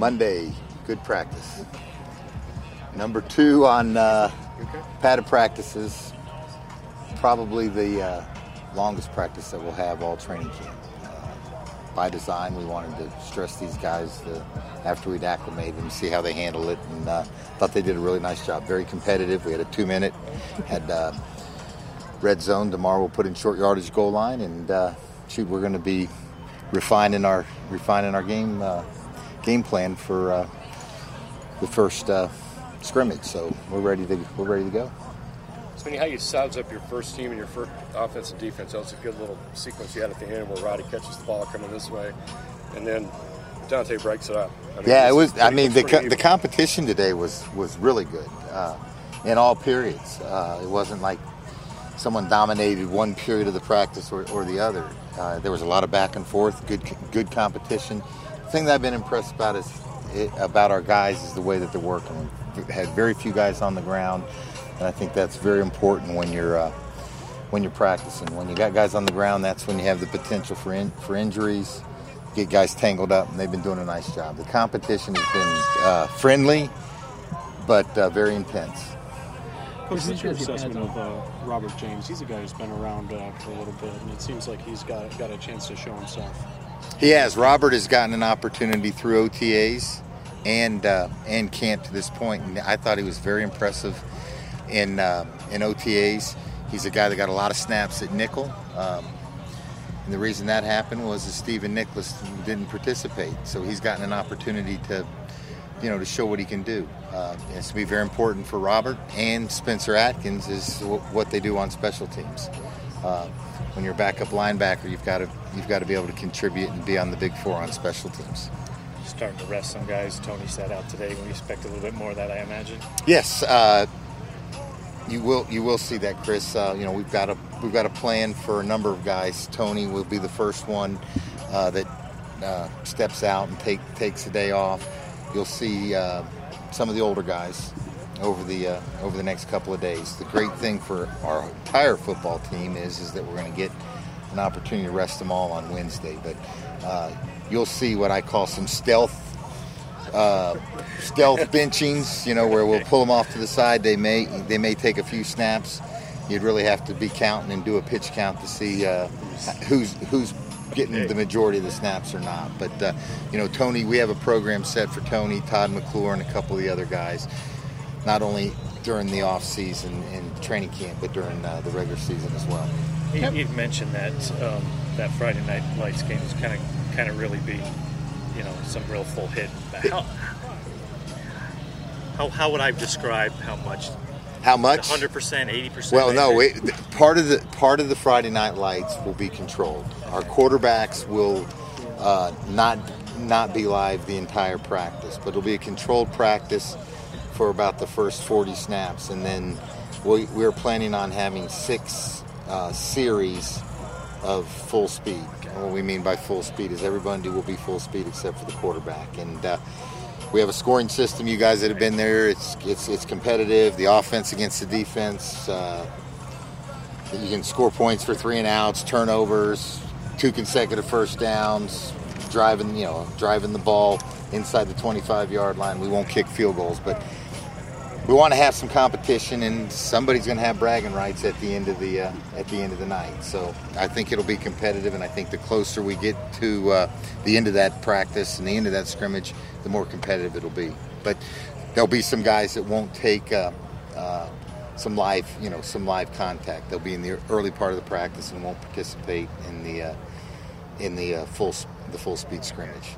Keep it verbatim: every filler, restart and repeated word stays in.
Monday, good practice. Number two on uh, padded practices, probably the uh, longest practice that we'll have all training camp. Uh, by design, we wanted to stress these guys to, after we'd acclimate them, see how they handle it, and uh, thought they did a really nice job. Very competitive. We had a two-minute, had uh, red zone. Tomorrow we'll put in short yardage goal line, and uh, shoot, we're going to be refining our refining our game uh, game plan for uh, the first uh, scrimmage. So we're ready to we're ready to go. Smitty, how you size up your first team and your first offense and defense? That was a good little sequence you had at the end where Roddy catches the ball coming this way, and then Dante breaks it up. I mean, yeah, it was. Pretty, I mean, the co- even. the competition today was was really good uh, in all periods. Uh, it wasn't like someone dominated one period of the practice or, or the other. Uh, there was a lot of back and forth, good good competition. The thing that I've been impressed about is it, about our guys is the way that they're working. We've had very few guys on the ground, and I think that's very important when you're uh, when you're practicing. When you got guys on the ground, that's when you have the potential for in, for injuries. Get guys tangled up, and they've been doing a nice job. The competition has been uh, friendly, but uh, very intense. Coach, what's your assessment of uh, Robert James? He's a guy who's been around uh, for a little bit, and it seems like he's got got a chance to show himself. He has. Robert has gotten an opportunity through O T As and uh, and camp to this point, and I thought he was very impressive in uh, in O T As. He's a guy that got a lot of snaps at nickel, um, and the reason that happened was that Stephen Nicholas didn't participate, so he's gotten an opportunity to, you know, to show what he can do. Uh, it's to be very important for Robert and Spencer Atkins is w- what they do on special teams. Uh, when you're a backup linebacker, you've got to you've got to be able to contribute and be on the big four on special teams. Starting to rest some guys. Tony sat out today. We expect a little bit more of that, I imagine. Yes, uh, you will you will see that, Chris. Uh, you know, we've got a we've got a plan for a number of guys. Tony will be the first one uh, that uh, steps out and take takes a day off. You'll see uh, some of the older guys over the uh, over the next couple of days. The great thing for our entire football team is is that we're going to get an opportunity to rest them all on Wednesday. But uh, you'll see what I call some stealth uh, stealth benchings. You know, where we'll pull them off to the side. They may they may take a few snaps. You'd really have to be counting and do a pitch count to see uh, who's who's. getting the majority of the snaps or not. But, uh, you know, Tony, we have a program set for Tony, Todd McClure, and a couple of the other guys, not only during the off-season and training camp, but during uh, the regular season as well. You, you've mentioned that um, that Friday Night Lights game is kind of kind of really be, you know, some real full hit. How, how, how would I describe how much? How much? one hundred percent, eighty percent? Well, no. Wait, part of the part of the Friday Night Lights will be controlled. Our quarterbacks will uh, not not be live the entire practice, but it'll be a controlled practice for about the first forty snaps, and then we, we're planning on having six uh, series of full speed. And what we mean by full speed is everybody will be full speed except for the quarterback, and uh, we have a scoring system. You guys that have been there, it's it's it's competitive. The offense against the defense. Uh, you can score points for three and outs, turnovers, two consecutive first downs, driving you know driving the ball inside the twenty-five yard line. We won't kick field goals, but we want to have some competition, and somebody's going to have bragging rights at the end of the uh, at the end of the night. So I think it'll be competitive, and I think the closer we get to uh, the end of that practice and the end of that scrimmage, the more competitive it'll be. But there'll be some guys that won't take uh, uh, some live, you know, some live contact. They'll be in the early part of the practice and won't participate in the uh, in the uh, full the full speed scrimmage.